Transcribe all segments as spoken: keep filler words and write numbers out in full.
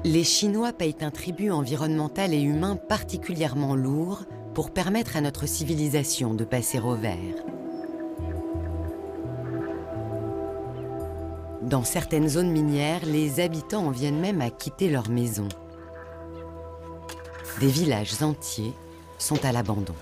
Les Chinois payent un tribut environnemental et humain particulièrement lourd pour permettre à notre civilisation de passer au vert. Dans certaines zones minières, les habitants en viennent même à quitter leurs maisons. Des villages entiers sont à l'abandon.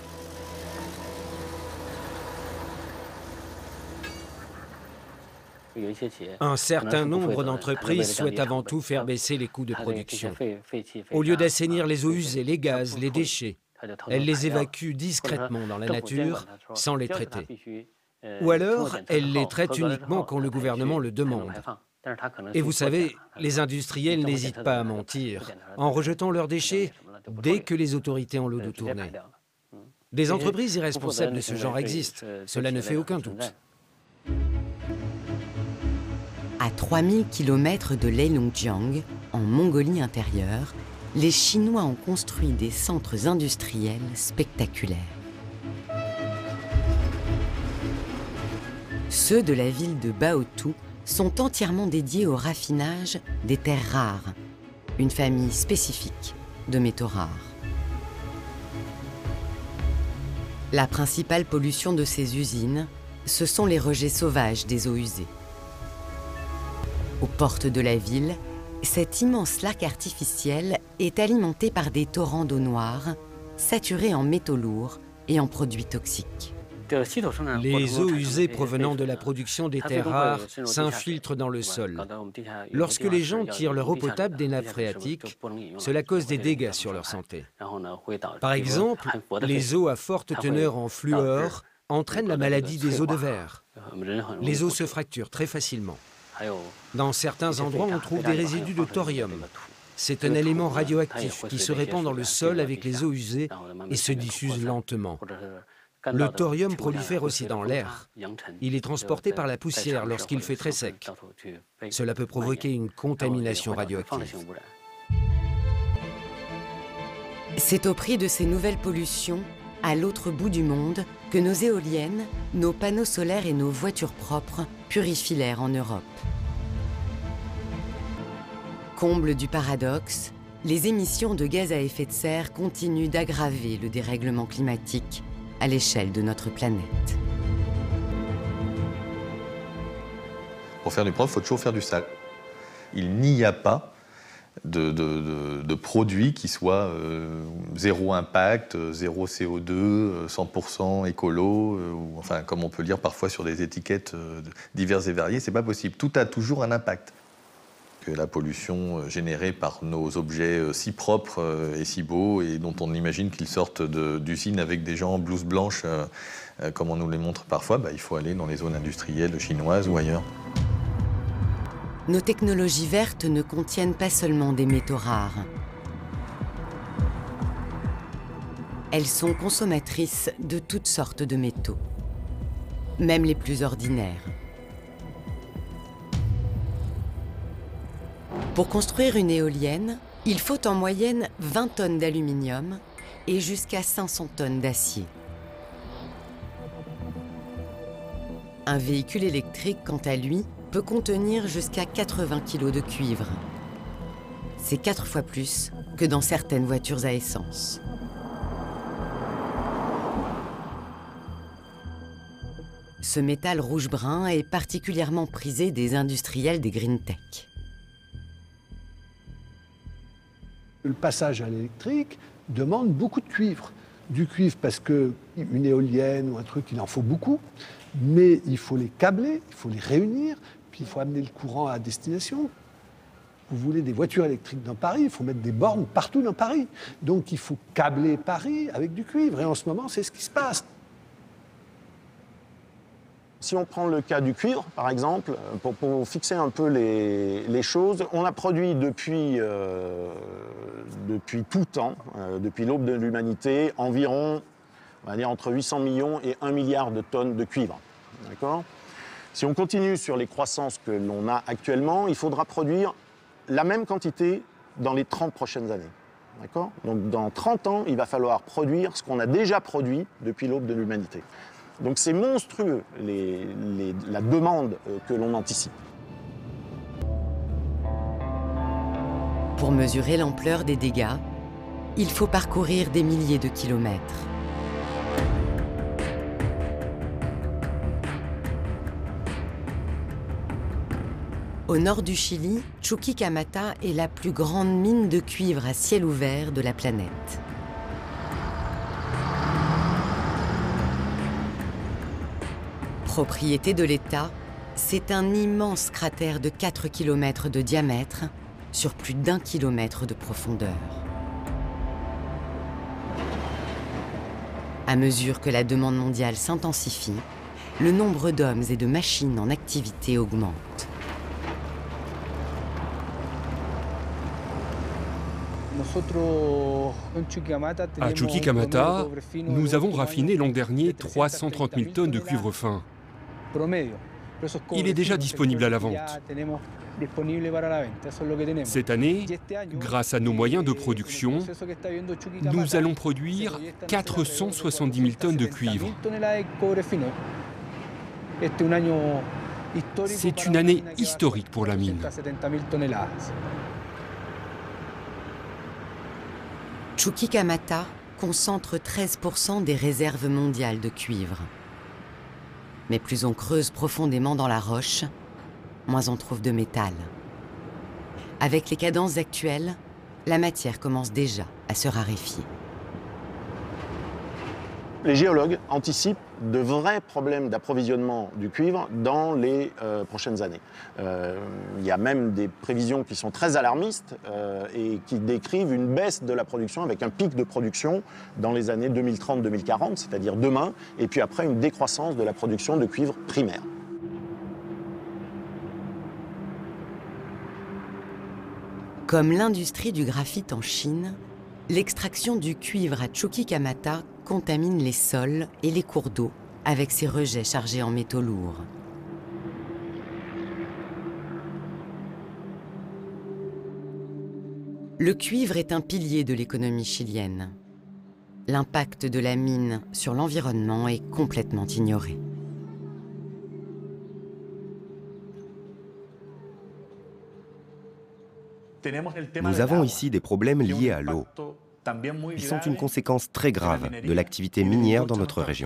Un certain nombre d'entreprises souhaitent avant tout faire baisser les coûts de production. Au lieu d'assainir les eaux usées, les gaz, les déchets, elles les évacuent discrètement dans la nature sans les traiter. Ou alors, elles les traitent uniquement quand le gouvernement le demande. Et vous savez, les industriels n'hésitent pas à mentir en rejetant leurs déchets dès que les autorités ont l'eau de tourner. Des entreprises irresponsables de ce genre existent, cela ne fait aucun doute. À trois mille kilomètres de Heilongjiang, en Mongolie intérieure, les Chinois ont construit des centres industriels spectaculaires. Ceux de la ville de Baotou sont entièrement dédiés au raffinage des terres rares, une famille spécifique de métaux rares. La principale pollution de ces usines, ce sont les rejets sauvages des eaux usées. Aux portes de la ville, cet immense lac artificiel est alimenté par des torrents d'eau noire, saturés en métaux lourds et en produits toxiques. Les eaux usées provenant de la production des terres rares s'infiltrent dans le sol. Lorsque les gens tirent leur eau potable des nappes phréatiques, cela cause des dégâts sur leur santé. Par exemple, les eaux à forte teneur en fluor entraînent la maladie des os de verre. Les os se fracturent très facilement. Dans certains endroits, on trouve des résidus de thorium. C'est un élément radioactif qui se répand dans le sol avec les eaux usées et se diffuse lentement. Le thorium prolifère aussi dans l'air. Il est transporté par la poussière lorsqu'il fait très sec. Cela peut provoquer une contamination radioactive. C'est au prix de ces nouvelles pollutions, à l'autre bout du monde, que nos éoliennes, nos panneaux solaires et nos voitures propres purifient l'air en Europe. Comble du paradoxe, les émissions de gaz à effet de serre continuent d'aggraver le dérèglement climatique à l'échelle de notre planète. Pour faire du propre, il faut toujours faire du sale. Il n'y a pas de, de, de, de produit qui soit euh, zéro impact, zéro C O deux, cent pour cent écolo, euh, ou, enfin, comme on peut lire parfois sur des étiquettes euh, diverses et variées, c'est pas possible. Tout a toujours un impact. Que la pollution générée par nos objets si propres et si beaux et dont on imagine qu'ils sortent d'usines avec des gens en blouse blanche, euh, comme on nous les montre parfois, bah, il faut aller dans les zones industrielles chinoises ou ailleurs. Nos technologies vertes ne contiennent pas seulement des métaux rares. Elles sont consommatrices de toutes sortes de métaux, même les plus ordinaires. Pour construire une éolienne, il faut en moyenne vingt tonnes d'aluminium et jusqu'à cinq cents tonnes d'acier. Un véhicule électrique, quant à lui, peut contenir jusqu'à quatre-vingts kilos de cuivre. C'est quatre fois plus que dans certaines voitures à essence. Ce métal rouge-brun est particulièrement prisé des industriels des green tech. Le passage à l'électrique demande beaucoup de cuivre. Du cuivre parce qu'une éolienne ou un truc, il en faut beaucoup, mais il faut les câbler, il faut les réunir, puis il faut amener le courant à destination. Vous voulez des voitures électriques dans Paris, il faut mettre des bornes partout dans Paris. Donc il faut câbler Paris avec du cuivre, et en ce moment, c'est ce qui se passe. Si on prend le cas du cuivre, par exemple, pour, pour fixer un peu les, les choses, on a produit depuis, euh, depuis tout temps, euh, depuis l'aube de l'humanité, environ, on va dire, entre huit cents millions et un milliard de tonnes de cuivre. D'accord ? Si on continue sur les croissances que l'on a actuellement, il faudra produire la même quantité dans les trente prochaines années. D'accord ? Donc dans trente ans, il va falloir produire ce qu'on a déjà produit depuis l'aube de l'humanité. Donc c'est monstrueux, les, les, la demande que l'on anticipe. Pour mesurer l'ampleur des dégâts, il faut parcourir des milliers de kilomètres. Au nord du Chili, Chuquicamata est la plus grande mine de cuivre à ciel ouvert de la planète. Propriété de l'État, c'est un immense cratère de quatre kilomètres de diamètre sur plus d'un kilomètre de profondeur. À mesure que la demande mondiale s'intensifie, le nombre d'hommes et de machines en activité augmente. À Chuquicamata, nous avons raffiné l'an dernier trois cent trente mille tonnes de cuivre fin. Il est déjà disponible à la vente. Cette année, grâce à nos moyens de production, nous allons produire quatre cent soixante-dix mille tonnes de cuivre. C'est une année historique pour la mine. Chuquicamata concentre treize pour cent des réserves mondiales de cuivre. Mais plus on creuse profondément dans la roche, moins on trouve de métal. Avec les cadences actuelles, la matière commence déjà à se raréfier. Les géologues anticipent de vrais problèmes d'approvisionnement du cuivre dans les euh, prochaines années. Euh, il y a même des prévisions qui sont très alarmistes euh, et qui décrivent une baisse de la production avec un pic de production dans les années deux mille trente deux mille quarante, c'est-à-dire demain, et puis après une décroissance de la production de cuivre primaire. Comme l'industrie du graphite en Chine, l'extraction du cuivre à Chuquicamata contamine les sols et les cours d'eau avec ses rejets chargés en métaux lourds. Le cuivre est un pilier de l'économie chilienne. L'impact de la mine sur l'environnement est complètement ignoré. Nous avons ici des problèmes liés à l'eau. Ils sont une conséquence très grave de l'activité minière dans notre région.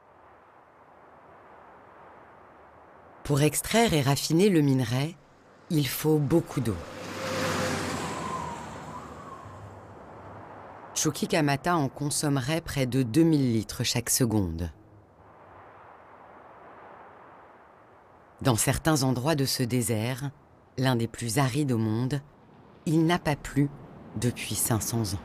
Pour extraire et raffiner le minerai, il faut beaucoup d'eau. Chuquicamata en consommerait près de deux mille litres chaque seconde. Dans certains endroits de ce désert, l'un des plus arides au monde, il n'a pas plu depuis cinq cents ans.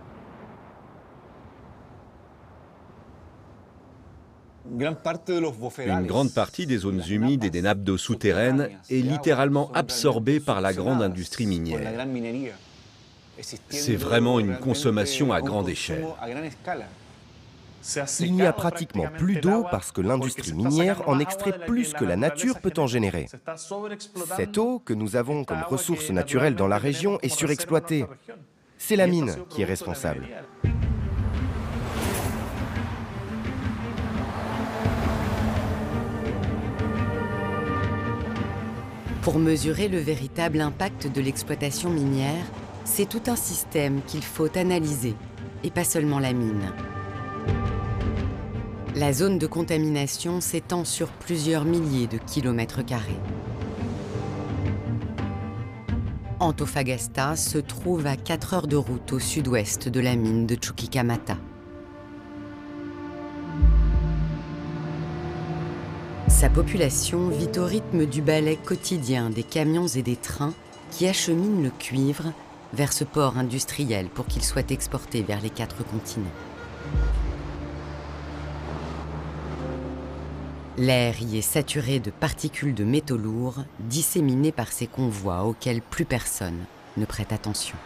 Une grande partie des zones humides et des nappes d'eau souterraines est littéralement absorbée par la grande industrie minière. C'est vraiment une consommation à grande échelle. Il n'y a pratiquement plus d'eau parce que l'industrie minière en extrait plus que la nature peut en générer. Cette eau que nous avons comme ressource naturelle dans la région est surexploitée. C'est la mine qui est responsable. Pour mesurer le véritable impact de l'exploitation minière, c'est tout un système qu'il faut analyser, et pas seulement la mine. La zone de contamination s'étend sur plusieurs milliers de kilomètres carrés. Antofagasta se trouve à quatre heures de route au sud-ouest de la mine de Chuquicamata. Sa population vit au rythme du balai quotidien des camions et des trains qui acheminent le cuivre vers ce port industriel pour qu'il soit exporté vers les quatre continents. L'air y est saturé de particules de métaux lourds disséminées par ces convois auxquels plus personne ne prête attention.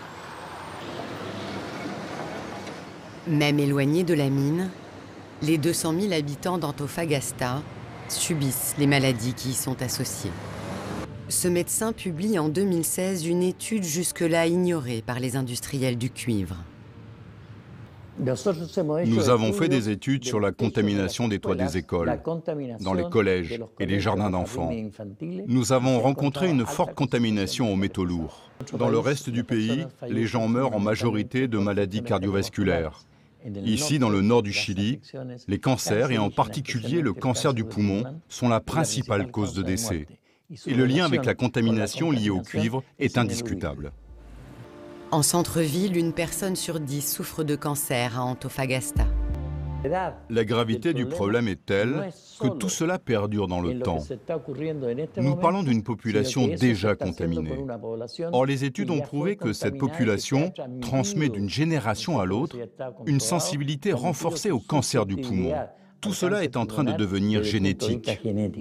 Même éloignés de la mine, les deux cent mille habitants d'Antofagasta subissent les maladies qui y sont associées. Ce médecin publie en deux mille seize une étude jusque-là ignorée par les industriels du cuivre. Nous avons fait des études sur la contamination des toits des écoles, dans les collèges et les jardins d'enfants. Nous avons rencontré une forte contamination aux métaux lourds. Dans le reste du pays, les gens meurent en majorité de maladies cardiovasculaires. Ici, dans le nord du Chili, les cancers, et en particulier le cancer du poumon, sont la principale cause de décès. Et le lien avec la contamination liée au cuivre est indiscutable. En centre-ville, une personne sur dix souffre de cancer à Antofagasta. La gravité du problème est telle que tout cela perdure dans le temps. Nous parlons d'une population déjà contaminée. Or, les études ont prouvé que cette population transmet d'une génération à l'autre une sensibilité renforcée au cancer du poumon. Tout cela est en train de devenir génétique.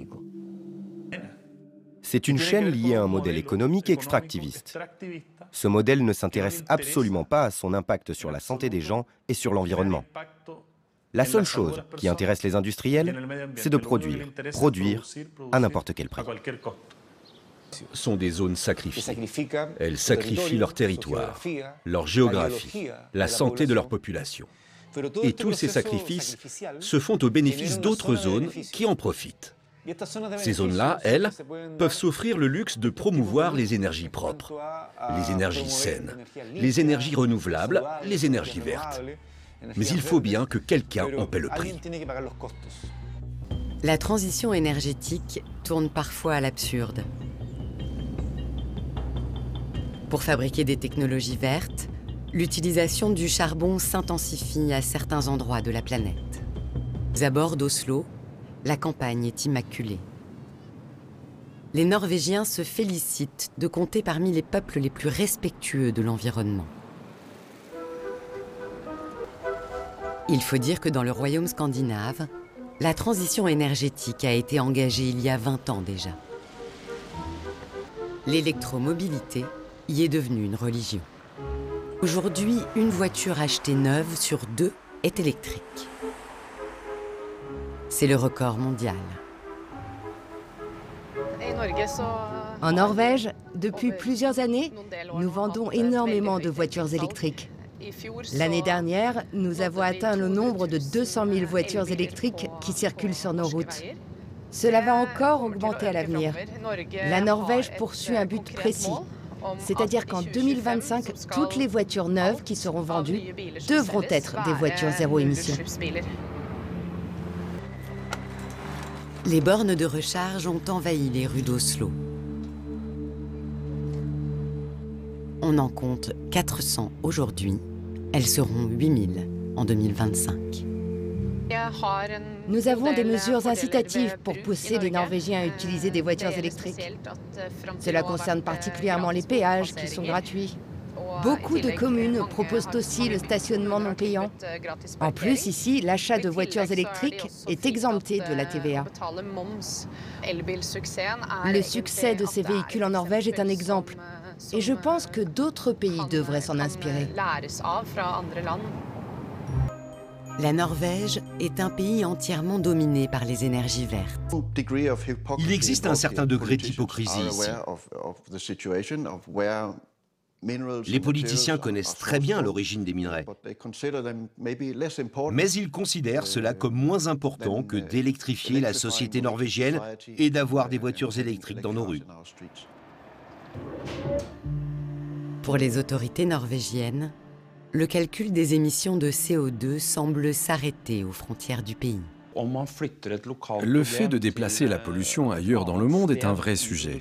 C'est une chaîne liée à un modèle économique extractiviste. Ce modèle ne s'intéresse absolument pas à son impact sur la santé des gens et sur l'environnement. La seule chose qui intéresse les industriels, c'est de produire, produire à n'importe quel prix. Ce sont des zones sacrifiées. Elles sacrifient leur territoire, leur géographie, la santé de leur population. Et tous ces sacrifices se font au bénéfice d'autres zones qui en profitent. Ces zones-là, elles, peuvent s'offrir le luxe de promouvoir les énergies propres, les énergies saines, les énergies renouvelables, les énergies vertes. Mais il faut bien que quelqu'un en paie le prix. La transition énergétique tourne parfois à l'absurde. Pour fabriquer des technologies vertes, l'utilisation du charbon s'intensifie à certains endroits de la planète. Aux abords d'Oslo, la campagne est immaculée. Les Norvégiens se félicitent de compter parmi les peuples les plus respectueux de l'environnement. Il faut dire que dans le royaume scandinave, la transition énergétique a été engagée il y a vingt ans déjà. L'électromobilité y est devenue une religion. Aujourd'hui, une voiture achetée neuve sur deux est électrique. C'est le record mondial. En Norvège, depuis plusieurs années, nous vendons énormément de voitures électriques. L'année dernière, nous avons atteint le nombre de deux cent mille voitures électriques qui circulent sur nos routes. Cela va encore augmenter à l'avenir. La Norvège poursuit un but précis, c'est-à-dire qu'en deux mille vingt-cinq, toutes les voitures neuves qui seront vendues devront être des voitures zéro émission. Les bornes de recharge ont envahi les rues d'Oslo. On en compte quatre cents aujourd'hui. Elles seront huit mille en deux mille vingt-cinq. Nous avons des mesures incitatives pour pousser les Norvégiens à utiliser des voitures électriques. Cela concerne particulièrement les péages qui sont gratuits. Beaucoup de communes proposent aussi le stationnement non payant. En plus, ici, l'achat de voitures électriques est exempté de la T V A. Le succès de ces véhicules en Norvège est un exemple. Et je pense que d'autres pays devraient s'en inspirer. La Norvège est un pays entièrement dominé par les énergies vertes. Il existe un certain degré d'hypocrisie ici. Les politiciens connaissent très bien l'origine des minerais, mais ils considèrent cela comme moins important que d'électrifier la société norvégienne et d'avoir des voitures électriques dans nos rues. Pour les autorités norvégiennes, le calcul des émissions de C O deux semble s'arrêter aux frontières du pays. Le fait de déplacer la pollution ailleurs dans le monde est un vrai sujet.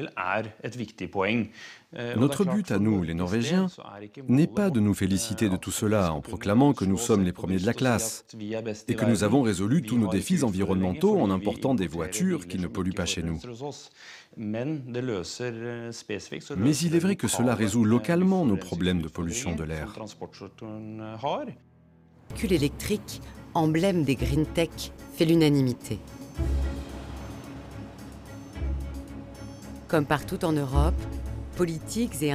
Notre but à nous, les Norvégiens, n'est pas de nous féliciter de tout cela en proclamant que nous sommes les premiers de la classe et que nous avons résolu tous nos défis environnementaux en important des voitures qui ne polluent pas chez nous. Mais il est vrai que cela résout localement nos problèmes de pollution de l'air. Le véhicule électrique, emblème des Green Tech, fait l'unanimité. Comme partout en Europe, politiques et